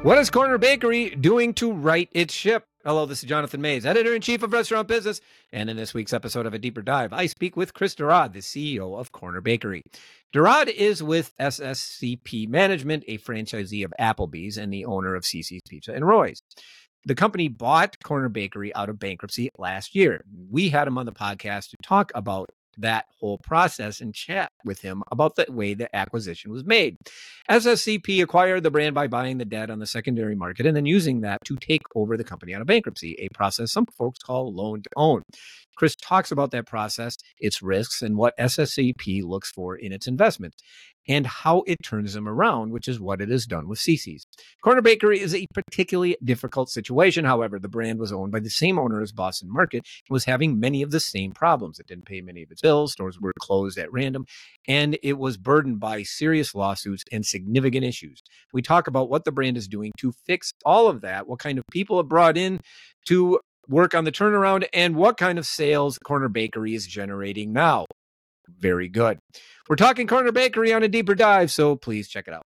What is Corner Bakery doing to right its ship? Hello, this is Jonathan Mays, Editor-in-Chief of Restaurant Business, and in this week's episode of A Deeper Dive, I speak with Chris Dorad, the CEO of Corner Bakery. Dorad is with SSCP Management, a franchisee of Applebee's and the owner of CiCi's Pizza and Roy's. The company bought Corner Bakery out of bankruptcy last year. We had him on the podcast to talk about that whole process and chat with him about the way the acquisition was made. SSCP acquired the brand by buying the debt on the secondary market and then using that to take over the company out of bankruptcy, a process some folks call loan to own. Chris talks about that process, its risks, and what SSCP looks for in its investments, and how it turns them around, which is what it has done with CiCi's. Corner Bakery is a particularly difficult situation. However, the brand was owned by the same owner as Boston Market and was having many of the same problems. It didn't pay many of its bills, stores were closed at random, and it was burdened by serious lawsuits and significant issues. We talk about what the brand is doing to fix all of that, what kind of people have brought in to work on the turnaround, and what kind of sales Corner Bakery is generating now. Very good. We're talking Corner Bakery on A Deeper Dive, so please check it out.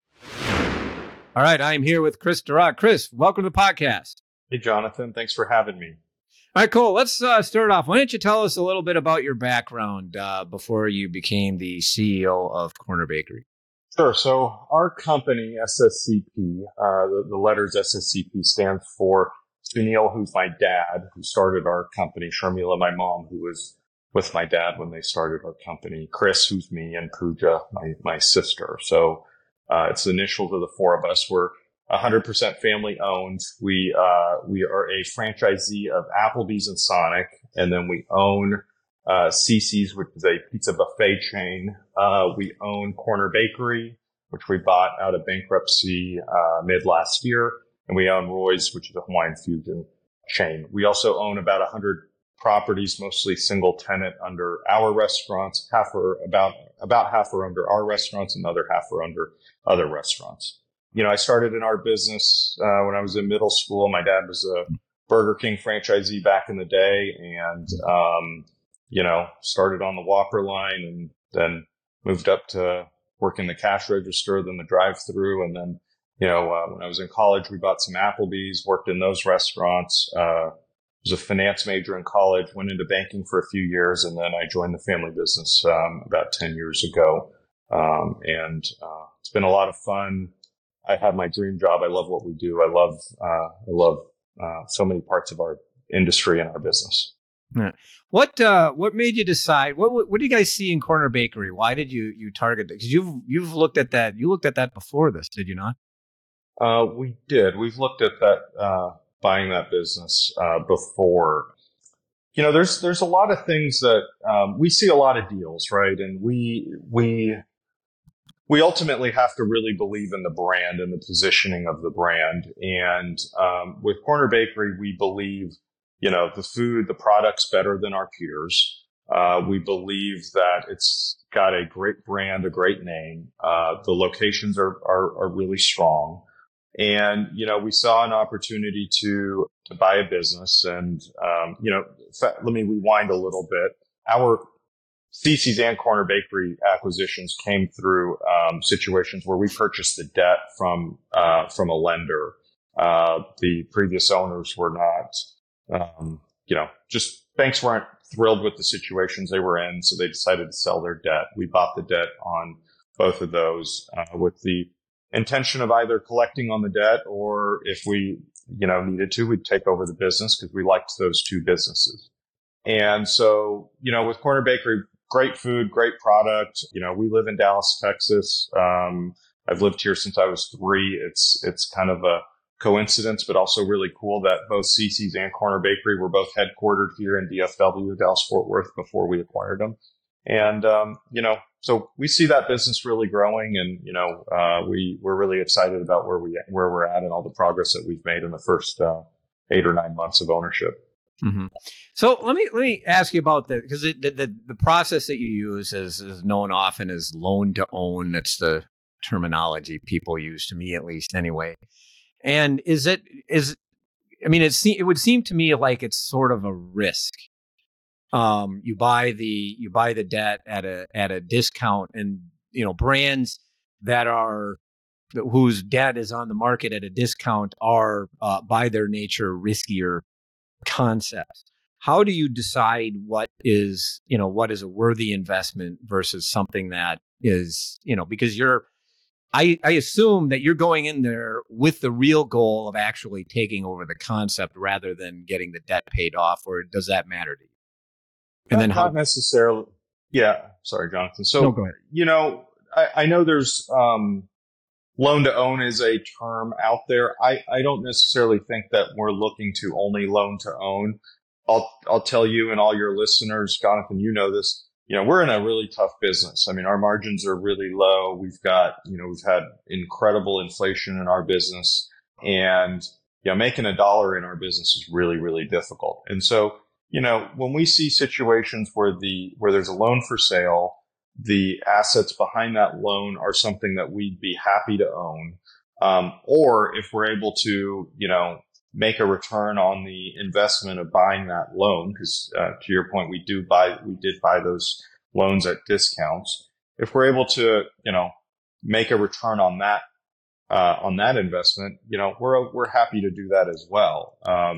All right, I'm here with Chris Dorad. Chris, welcome to the podcast. Hey, Jonathan. Thanks for having me. All right, cool. Let's start off. Why don't you tell us a little bit about your background before you became the CEO of Corner Bakery? Sure. So our company, SSCP, the letters SSCP stands for Sunil, who's my dad, who started our company, Sharmila, my mom, who was with my dad when they started our company, Chris, who's me, and Pooja, my sister. So it's the initials of the four of us. We're 100% family owned. We are a franchisee of Applebee's and Sonic, and then we own CiCi's, which is a pizza buffet chain. We own Corner Bakery, which we bought out of bankruptcy mid last year, and we own Roy's, which is a Hawaiian fusion chain. We also own about 100 properties, mostly single tenant under our restaurants. About half are under our restaurants, and the other half are under other restaurants. You know, I started in our business when I was in middle school. My dad was a Burger King franchisee back in the day, and started on the Whopper line, and then moved up to working the cash register, then the drive-through, and then when I was in college, we bought some Applebee's, worked in those restaurants. Was a finance major in college, went into banking for a few years, and then I joined the family business about 10 years ago. And it's been a lot of fun. I have my dream job. I love what we do. I love so many parts of our industry and our business. Yeah. What made you decide? What do you guys see in Corner Bakery? Why did you target it? Because you've looked at that. You looked at that before this, did you not? We did. We've looked at that. Buying that business before. There's a lot of things that we see a lot of deals, right? And we ultimately have to really believe in the brand and the positioning of the brand. And with Corner Bakery, we believe, the food, the product's better than our peers. We believe that it's got a great brand, a great name. The locations are really strong. And, we saw an opportunity to buy a business. And, let me rewind a little bit. Our CiCi's and Corner Bakery acquisitions came through situations where we purchased the debt from a lender. The previous owners were not, banks weren't thrilled with the situations they were in. So they decided to sell their debt. We bought the debt on both of those with the intention of either collecting on the debt, or if we, needed to, we'd take over the business because we liked those two businesses. And so, with Corner Bakery, great food, great product. We live in Dallas, Texas. I've lived here since I was 3. It's kind of a coincidence, but also really cool that both CiCi's and Corner Bakery were both headquartered here in DFW, Dallas Fort Worth, before we acquired them. And, so we see that business really growing, and, we're really excited about where we're at and all the progress that we've made in the first 8 or 9 months of ownership. Mm-hmm. So let me ask you about that, because the process that you use is known often as loan to own. That's the terminology people use, to me at least, anyway. And it would seem to me like it's sort of a risk. You buy the debt at a discount, and brands that are whose debt is on the market at a discount are by their nature riskier concepts. How do you decide what is a worthy investment versus something that is, because I assume that you're going in there with the real goal of actually taking over the concept rather than getting the debt paid off, or does that matter to you? And then not necessarily. Yeah. Sorry, Jonathan. So, no, go ahead. I know there's, loan to own is a term out there. I don't necessarily think that we're looking to only loan to own. I'll tell you and all your listeners, Jonathan, you know this, we're in a really tough business. I mean, our margins are really low. We've had incredible inflation in our business, and, making a dollar in our business is really, really difficult. And so, when we see situations where there's a loan for sale, the assets behind that loan are something that we'd be happy to own. Or if we're able to, make a return on the investment of buying that loan, because to your point, we did buy those loans at discounts. If we're able to, make a return on that investment, we're happy to do that as well.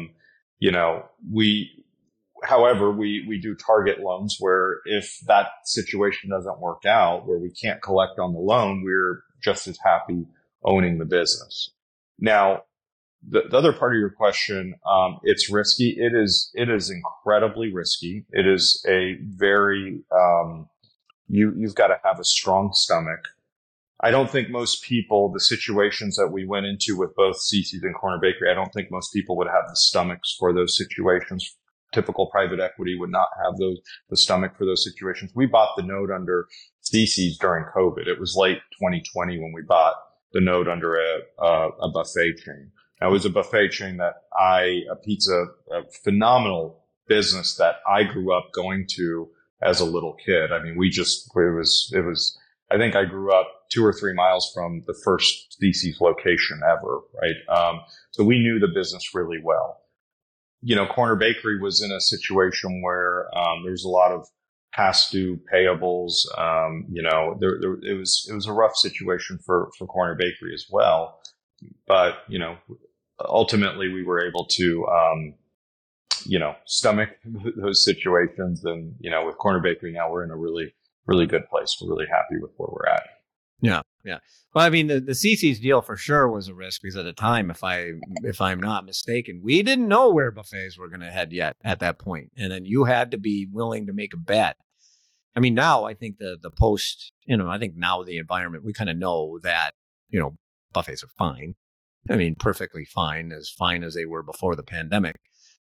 However, we do target loans where if that situation doesn't work out, where we can't collect on the loan, we're just as happy owning the business. Now, the other part of your question, it's risky. It is incredibly risky. It is a very, you've got to have a strong stomach. I don't think most people, the situations that we went into with both Cici's and Corner Bakery, I don't think most people would have the stomachs for those situations. Typical private equity would not have the stomach for those situations. We bought the note under Cici's during COVID. It was late 2020 when we bought the note under a buffet chain. Now, it was a buffet chain a phenomenal business that I grew up going to as a little kid. I mean, I think I grew up 2 or 3 miles from the first Cici's location ever, right? So we knew the business really well. Corner Bakery was in a situation where there was a lot of past due payables. It was a rough situation for Corner Bakery as well. But ultimately we were able to stomach those situations. And with Corner Bakery now, we're in a really, really good place. We're really happy with where we're at. Yeah. Well, I mean, the Cici's deal for sure was a risk because at the time, if I'm not mistaken, we didn't know where buffets were going to head yet at that point, and then you had to be willing to make a bet. I mean, now I think the post, I think now the environment, we kind of know that buffets are fine. I mean, perfectly fine as they were before the pandemic.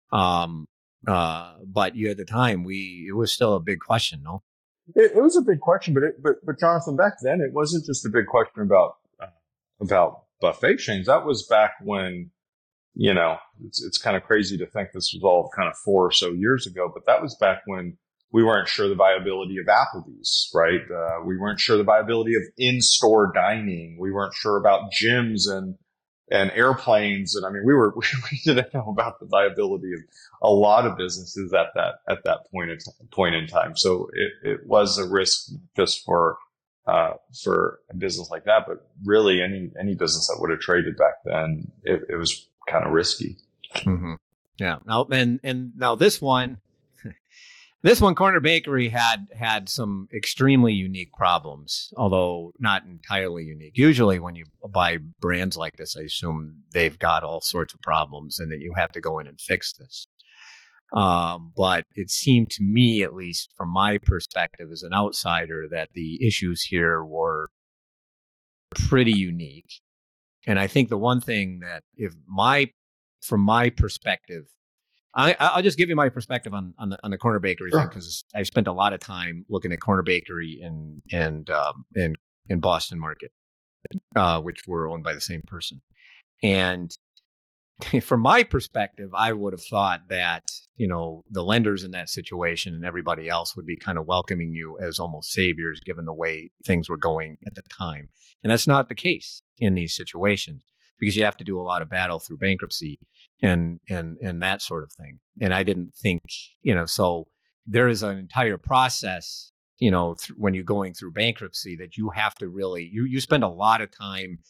But you at the time, it was still a big question, no? It was a big question, but Jonathan, back then it wasn't just a big question about buffet chains. That was back when, it's kind of crazy to think this was all kind of 4 or so years ago, but that was back when we weren't sure the viability of Applebee's, right? We weren't sure the viability of in-store dining. We weren't sure about gyms and airplanes. And I mean, we didn't know about the viability of a lot of businesses at that point in time. So it was a risk just for a business like that, but really any business that would have traded back then, it was kind of risky. Mm-hmm. Yeah. Now, and now this one, Corner Bakery had some extremely unique problems, although not entirely unique. Usually when you buy brands like this, I assume they've got all sorts of problems and that you have to go in and fix this. But it seemed to me, at least from my perspective as an outsider, that the issues here were pretty unique. And I think the one thing that from my perspective, I'll just give you my perspective on the Corner Bakery thing, because I spent a lot of time looking at Corner Bakery in Boston Market, which were owned by the same person. And from my perspective, I would have thought that, the lenders in that situation and everybody else would be kind of welcoming you as almost saviors, given the way things were going at the time. And that's not the case in these situations, because you have to do a lot of battle through bankruptcy and that sort of thing. And I didn't think, so there is an entire process, when you're going through bankruptcy, that you have to really, you spend a lot of time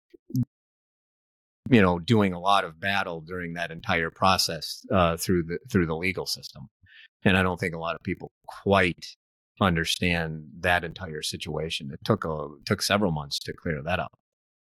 doing a lot of battle during that entire process through the legal system. And I don't think a lot of people quite understand that entire situation. It took several months to clear that up.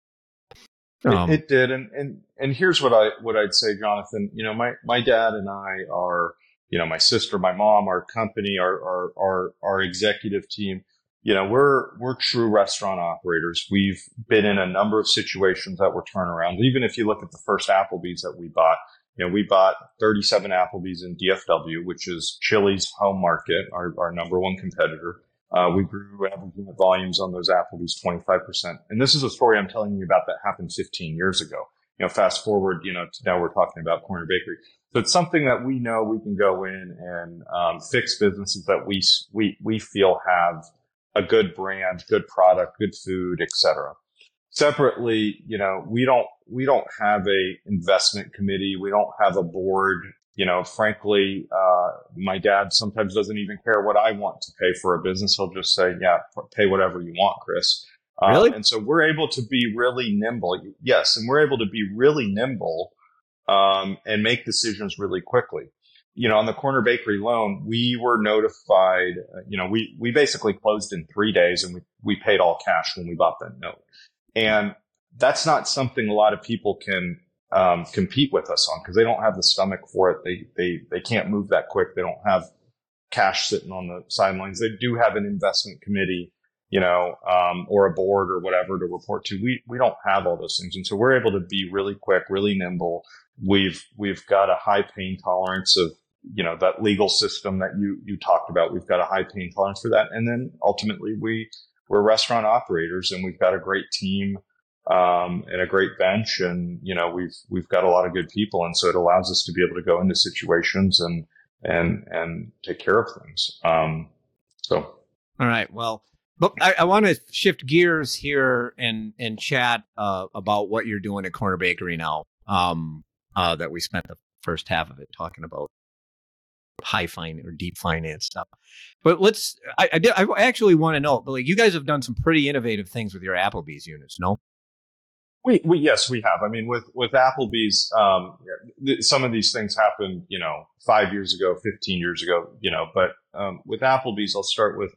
It did, and here's what I'd say, Jonathan. My dad and I are, my sister, my mom, our company, our executive team. We're true restaurant operators. We've been in a number of situations that were turnarounds. Even if you look at the first Applebee's that we bought, we bought 37 Applebee's in DFW, which is Chili's home market, our number one competitor. We grew average unit volumes on those Applebee's 25%. And this is a story I'm telling you about that happened 15 years ago. Fast forward, to now we're talking about Corner Bakery. So it's something that we know we can go in and fix businesses that we feel have a good brand, good product, good food, etc. Separately, we don't have a investment committee. We don't have a board. Frankly, my dad sometimes doesn't even care what I want to pay for a business. He'll just say, yeah, pay whatever you want, Chris. Really? And so we're able to be really nimble. Yes. And we're able to be really nimble, and make decisions really quickly. On the Corner Bakery loan, we were notified, we basically closed in 3 days, and we paid all cash when we bought that note. And that's not something a lot of people can compete with us on, because they don't have the stomach for it. They can't move that quick. They don't have cash sitting on the sidelines. They do have an investment committee, or a board or whatever to report to. We don't have all those things. And so we're able to be really quick, really nimble. We've got a high pain tolerance of, that legal system that you talked about. We've got a high pain tolerance for that. And then ultimately we're restaurant operators, and we've got a great team, and a great bench, and we've got a lot of good people, and so it allows us to be able to go into situations and take care of things. All right, well, but I want to shift gears here and chat about what you're doing at Corner Bakery now. That we spent the first half of it talking about deep finance stuff. But I actually want to know, but like, you guys have done some pretty innovative things with your Applebee's units, no? Yes, we have. I mean, with Applebee's, some of these things happened, 5 years ago, 15 years ago, but with Applebee's, I'll start with,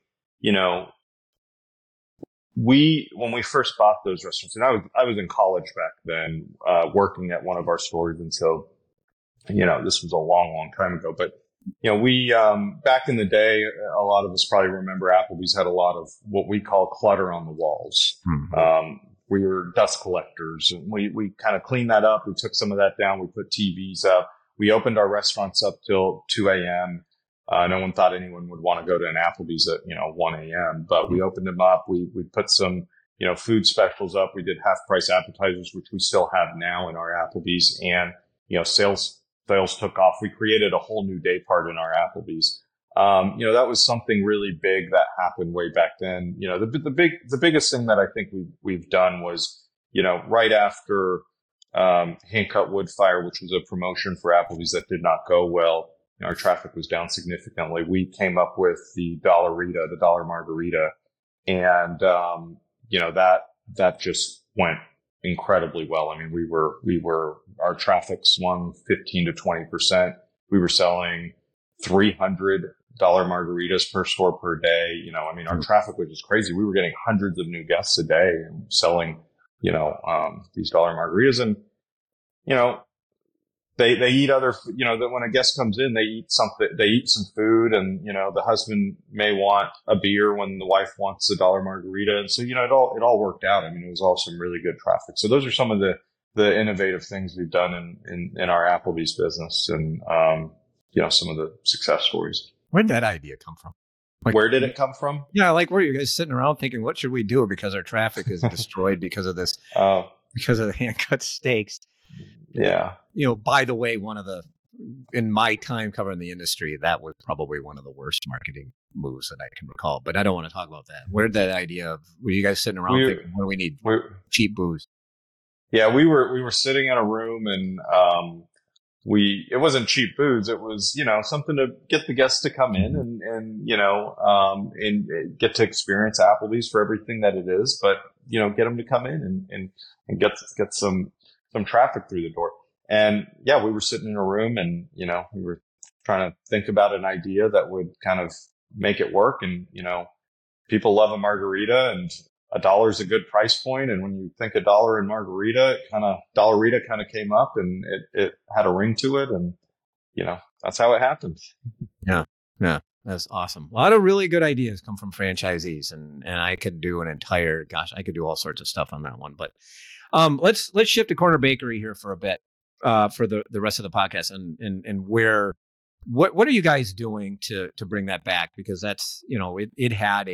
when we first bought those restaurants, and I was in college back then, working at one of our stores. And so, this was a long, long time ago, but we, back in the day, a lot of us probably remember Applebee's had a lot of what we call clutter on the walls. Mm-hmm. We were dust collectors, and we kind of cleaned that up. We took some of that down. We put TVs up. We opened our restaurants up till 2 a.m. No one thought anyone would want to go to an Applebee's at, 1 a.m., but we opened them up. We put some, food specials up. We did half price appetizers, which we still have now in our Applebee's, and, sales took off. We created a whole new day part in our Applebee's. That was something really big that happened way back then. The biggest thing that I think we've done was, right after, Hand Cut Wood Fire, which was a promotion for Applebee's that did not go well. Our traffic was down significantly. We came up with the Dollarita, the Dollar Margarita. And, that just went incredibly well. I mean, our traffic swung 15 to 20%. We were selling $300 margaritas per store per day. Our traffic was just crazy. We were getting hundreds of new guests a day and selling, these dollar margaritas. And, they eat other, that when a guest comes in, they eat something, they eat some food, and, the husband may want a beer when the wife wants a dollar margarita. And so, it all worked out. I mean, it was all some really good traffic. So those are some of the innovative things we've done in our Applebee's business, and, some of the success stories. Where did that idea come from? Where did it come from? Yeah. Like, were you guys sitting around thinking, what should we do? Because our traffic is destroyed because of this, because of the hand-cut steaks. Yeah. By the way, in my time covering the industry, that was probably one of the worst marketing moves that I can recall, but I don't want to talk about that. Where did that idea were you guys sitting around thinking, what do we need? Cheap booze. Yeah, we were sitting in a room, and, it wasn't cheap foods. It was, something to get the guests to come in and get to experience Applebee's for everything that it is, but, get them to come in and get some traffic through the door. And yeah, we were sitting in a room and, we were trying to think about an idea that would kind of make it work. And, people love a margarita, and $1 is a good price point. And when you think $1 in margarita, Dollarita kind of came up, and it had a ring to it. And, that's how it happened. Yeah. Yeah. That's awesome. A lot of really good ideas come from franchisees, and I could do I could do all sorts of stuff on that one. But let's shift to Corner Bakery here for a bit, for the rest of the podcast, and what are you guys doing to bring that back? Because that's, it had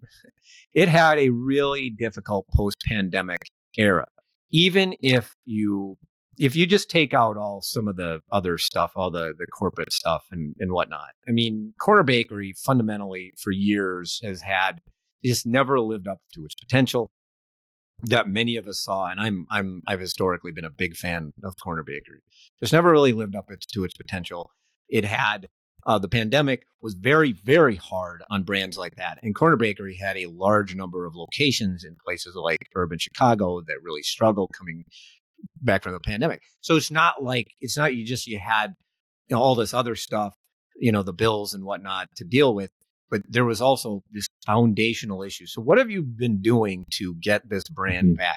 a really difficult post-pandemic era. Even if you just take out some of the other stuff, all the corporate stuff and whatnot. I mean, Corner Bakery fundamentally for years just never lived up to its potential that many of us saw. And I've historically been a big fan of Corner Bakery. Just never really lived up to its potential. It had the pandemic was very, very hard on brands like that. And Corner Bakery had a large number of locations in places like urban Chicago that really struggled coming back from the pandemic. So it's not you had all this other stuff, the bills and whatnot to deal with, but there was also this foundational issue. So what have you been doing to get this brand back?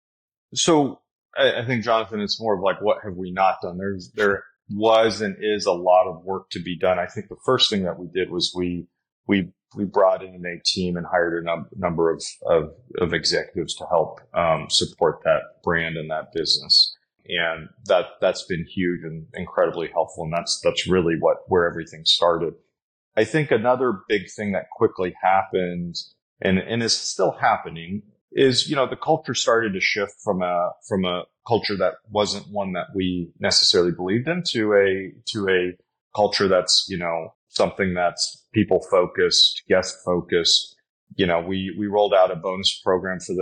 So I think, Jonathan, it's more of like, what have we not done? There was and is a lot of work to be done. I think the first thing that we did was we brought in a team and hired a number of executives to help support that brand and that business. And that's been huge and incredibly helpful. And that's really where everything started. I think another big thing that quickly happened and is still happening is, the culture started to shift from a culture that wasn't one that we necessarily believed in to a culture that's, something that's people focused, guest focused. We rolled out a bonus program for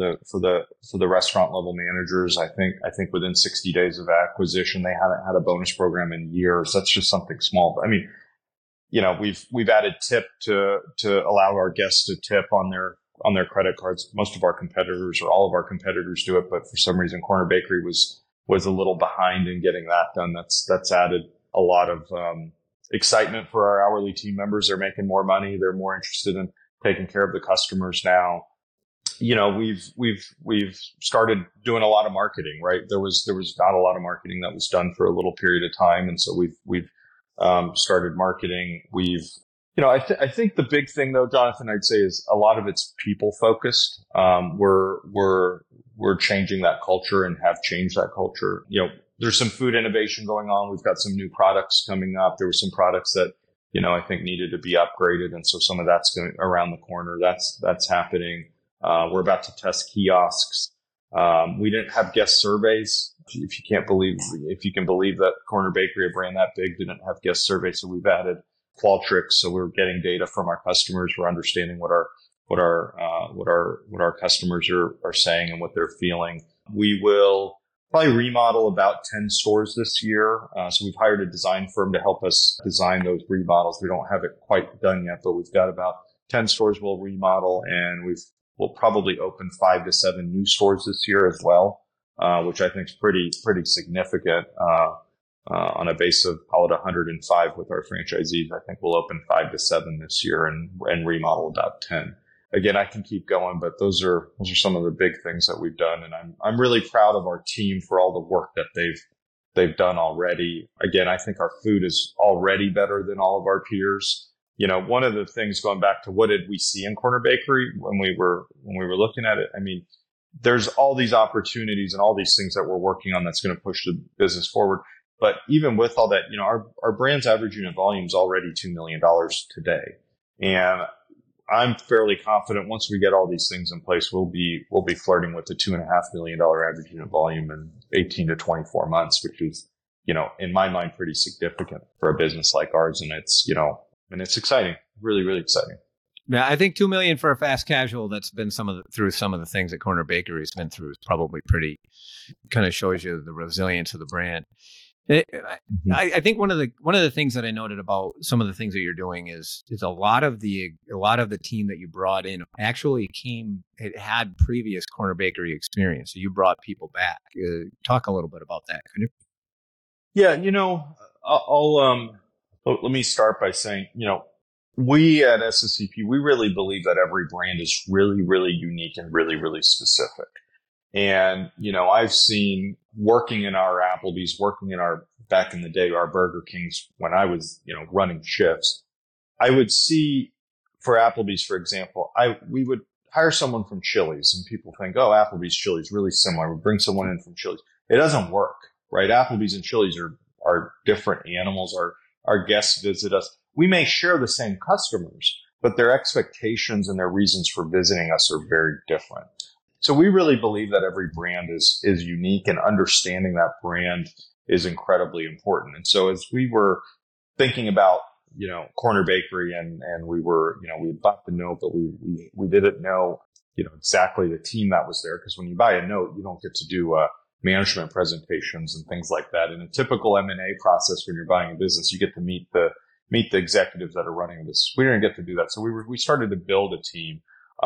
the restaurant level managers. I think within 60 days of acquisition, they haven't had a bonus program in years. That's just something small. But I mean, we've added tip to allow our guests to tip on their credit cards. Most of our competitors or all of our competitors do it, but for some reason, Corner Bakery was a little behind in getting that done. That's added a lot of excitement for our hourly team members. They're making more money. They're more interested in taking care of the customers now. We've started doing a lot of marketing, right? There was not a lot of marketing that was done for a little period of time, and so we've started marketing. I think the big thing though, Jonathan, I'd say is a lot of it's people focused. We're changing that culture and have changed that culture. There's some food innovation going on. We've got some new products coming up. There were some products that, I think needed to be upgraded. And so some of that's going around the corner. That's happening. We're about to test kiosks. We didn't have guest surveys. If you can believe that Corner Bakery, a brand that big, didn't have guest surveys. So we've added Qualtrics. So we're getting data from our customers. We're understanding what our customers are saying and what they're feeling. We will probably remodel about 10 stores this year. So we've hired a design firm to help us design those remodels. We don't have it quite done yet, but we've got about 10 stores we'll remodel, and we'll probably open 5 to 7 new stores this year as well, which I think is pretty significant. On a base of, call it 105 with our franchisees, I think we'll open 5 to 7 this year and remodel about 10. Again, I can keep going, but those are some of the big things that we've done, and I'm really proud of our team for all the work that they've done already. Again, I think our food is already better than all of our peers. One of the things, going back to what did we see in Corner Bakery when we were looking at it, I mean, there's all these opportunities and all these things that we're working on that's going to push the business forward. But even with all that, our brand's average unit volume is already $2 million today. And I'm fairly confident once we get all these things in place, we'll be flirting with the $2.5 million average unit volume in 18 to 24 months, which is, in my mind, pretty significant for a business like ours. And it's exciting, really, really exciting. Yeah, I think 2 million for a fast casual that's been through some of the things that Corner Bakery has been through is probably pretty, kind of shows you the resilience of the brand. I think one of the things that I noted about some of the things that you're doing is a lot of the team that you brought in actually it had previous Corner Bakery experience. So you brought people back. Talk a little bit about that, can you? Yeah, let me start by saying, we at SSCP, we really believe that every brand is really, really unique and really, really specific. And, I've seen working in our Applebee's, back in the day, our Burger Kings, when I was, running shifts, I would see for Applebee's, for example, we would hire someone from Chili's and people think, oh, Applebee's Chili's really similar. We bring someone in from Chili's. It doesn't work, right? Applebee's and Chili's are different animals. Our guests visit us. We may share the same customers, but their expectations and their reasons for visiting us are very different. So we really believe that every brand is unique, and understanding that brand is incredibly important. And so as we were thinking about, Corner Bakery and we were, we bought the note, but we didn't know, exactly the team that was there. Because when you buy a note, you don't get to do management presentations and things like that. In a typical M&A process, when you're buying a business, you get to meet the executives that are running this. We didn't get to do that. So we started to build a team.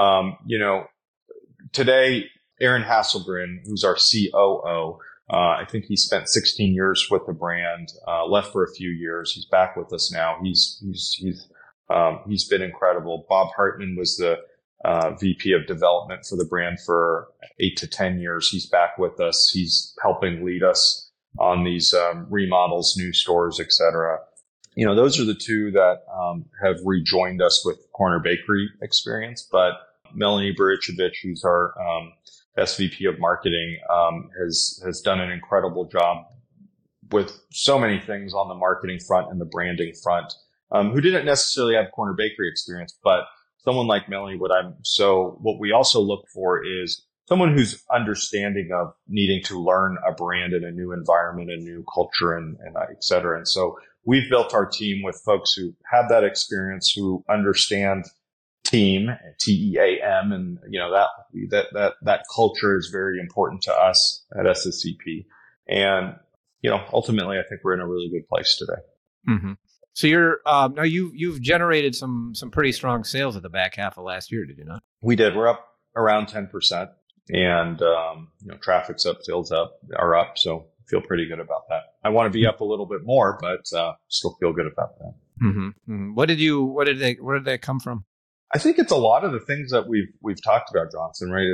Today, Aaron Hasselgren, who's our COO, I think he spent 16 years with the brand, left for a few years. He's back with us now. He's been incredible. Bob Hartman was the VP of development for the brand for 8 to 10 years. He's back with us. He's helping lead us on these remodels, new stores, et cetera. Those are the two that have rejoined us with Corner Bakery experience. But Melanie Barichevich, who's our SVP of marketing, has done an incredible job with so many things on the marketing front and the branding front, who didn't necessarily have Corner Bakery experience, but someone like Melanie, what we also look for is someone who's understanding of needing to learn a brand in a new environment, a new culture, and et cetera. And so we've built our team with folks who have that experience, who understand team, TEAM, and that culture is very important to us at SSCP. And ultimately, I think we're in a really good place today. Mm-hmm. So you're now you've generated some pretty strong sales at the back half of last year, did you not? We did. We're up around 10%, and traffic's up, sales are up. So I feel pretty good about that. I want to be up a little bit more, but still feel good about that. Mm-hmm. Mm-hmm. Where did that come from? I think it's a lot of the things that we've talked about, Johnson, right?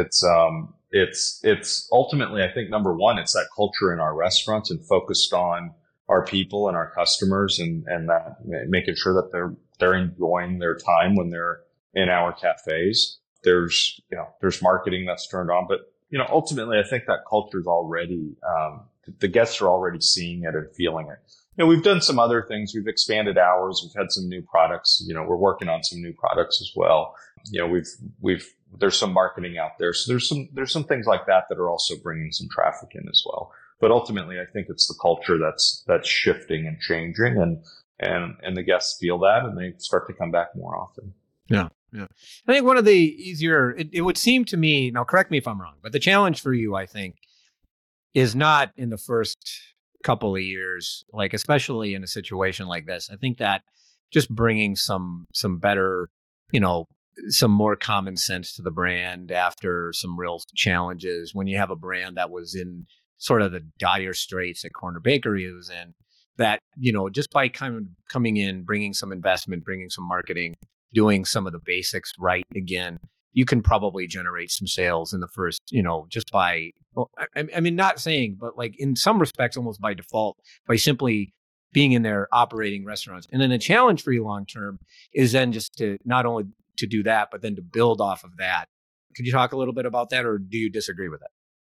It's ultimately, I think, number one, it's that culture in our restaurants and focused on our people and our customers, and that making sure that they're enjoying their time when they're in our cafes. There's marketing that's turned on, but ultimately, I think that culture is already, the guests are already seeing it and feeling it. We've done some other things. We've expanded hours. We've had some new products. We're working on some new products as well. There's some marketing out there. So there's some things like that are also bringing some traffic in as well. But ultimately, I think it's the culture that's shifting and changing, and the guests feel that, and they start to come back more often. Yeah. Yeah. I think one of the easier, it would seem to me, now correct me if I'm wrong, but the challenge for you, I think, is not in the first couple of years, like especially in a situation like this. I think that just bringing some better, some more common sense to the brand after some real challenges, when you have a brand that was in sort of the dire straits that Corner Bakery was in, that, just by kind of coming in, bringing some investment, bringing some marketing, doing some of the basics right again, you can probably generate some sales in the first, just by, I mean, not saying, but like in some respects, almost by default, by simply being in there operating restaurants. And then the challenge for you long term is then just to not only to do that, but then to build off of that. Could you talk a little bit about that, or do you disagree with that?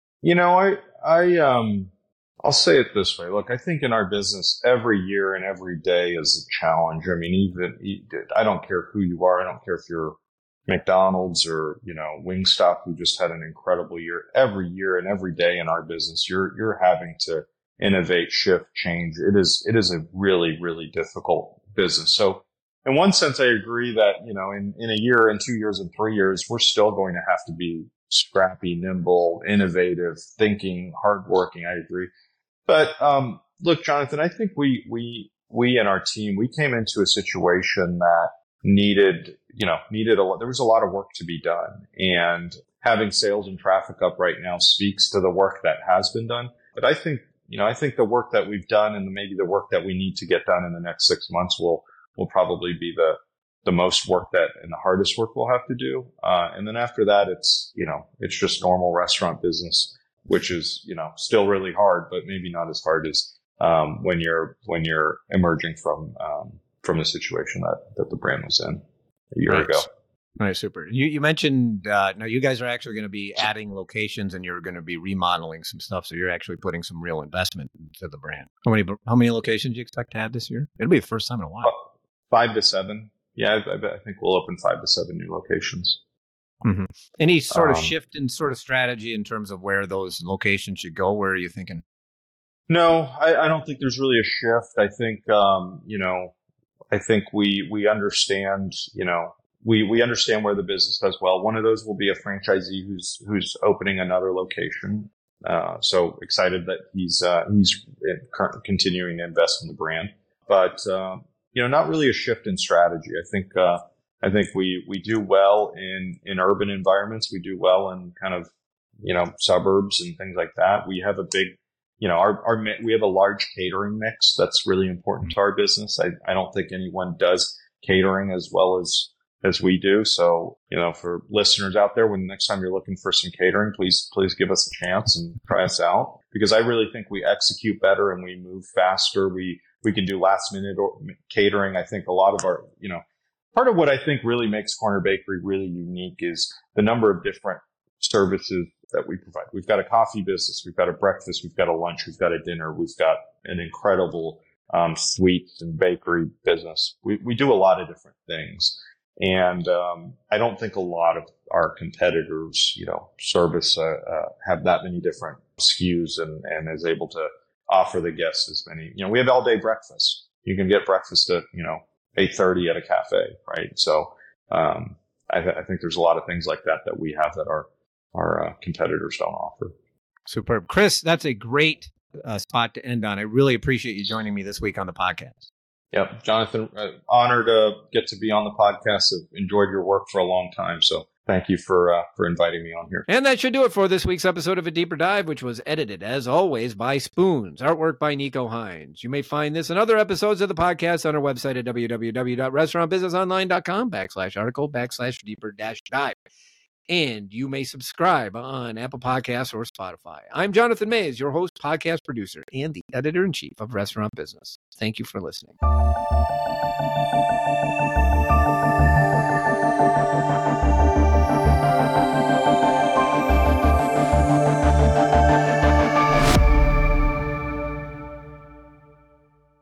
I'll say it this way. Look, I think in our business, every year and every day is a challenge. I mean, I don't care who you are. I don't care if you're McDonald's or, Wingstop, who just had an incredible year. Every year and every day in our business, you're having to innovate, shift, change. It is a really, really difficult business. So in one sense, I agree that, in a year and 2 years and 3 years, we're still going to have to be scrappy, nimble, innovative, thinking, hardworking. I agree. But, look, Jonathan, I think we and our team, we came into a situation that needed a lot. There was a lot of work to be done, and having sales and traffic up right now speaks to the work that has been done. But I think the work that we've done and maybe the work that we need to get done in the next 6 months will probably be the most work and the hardest work we'll have to do. And then after that, it's just normal restaurant business, which is, still really hard, but maybe not as hard as, when you're emerging from the situation that the brand was in a year ago. All right, super. You mentioned now you guys are actually going to be adding locations and you're going to be remodeling some stuff, so you're actually putting some real investment into the brand. How many locations do you expect to have this year? It'll be the first time in a while. 5 to 7. Yeah, I think we'll open 5 to 7 new locations. Mm-hmm. Any sort of shift in sort of strategy in terms of where those locations should go? Where are you thinking? No, I don't think there's really a shift. I think I think we understand, we understand where the business does well. One of those will be a franchisee who's opening another location. So excited that he's continuing to invest in the brand, but not really a shift in strategy. I think we do well in urban environments. We do well in kind of suburbs and things like that. We have a big we have a large catering mix that's really important to our business. I don't think anyone does catering as well as we do. So, for listeners out there, when the next time you're looking for some catering, please give us a chance and try us out, because I really think we execute better and we move faster. We can do last minute catering. I think a lot of our, part of what I think really makes Corner Bakery really unique is the number of different services that we provide. We've got a coffee business, we've got a breakfast, we've got a lunch, we've got a dinner, we've got an incredible sweets and bakery business. We do a lot of different things. And I don't think a lot of our competitors, service have that many different SKUs and is able to offer the guests as many. We have all day breakfast. You can get breakfast at 8:30 at a cafe, right? So I think there's a lot of things like that we have that our competitors don't offer. Superb, Chris. That's a great spot to end on. I really appreciate you joining me this week on the podcast. Yep, Jonathan, honored to get to be on the podcast. I've enjoyed your work for a long time, so thank you for inviting me on here. And that should do it for this week's episode of A Deeper Dive, which was edited, as always, by Spoons. Artwork by Nico Hines. You may find this and other episodes of the podcast on our website at www.restaurantbusinessonline.com/article/deeper-dive. And you may subscribe on Apple Podcasts or Spotify. I'm Jonathan Mays, your host, podcast producer, and the editor-in-chief of Restaurant Business. Thank you for listening.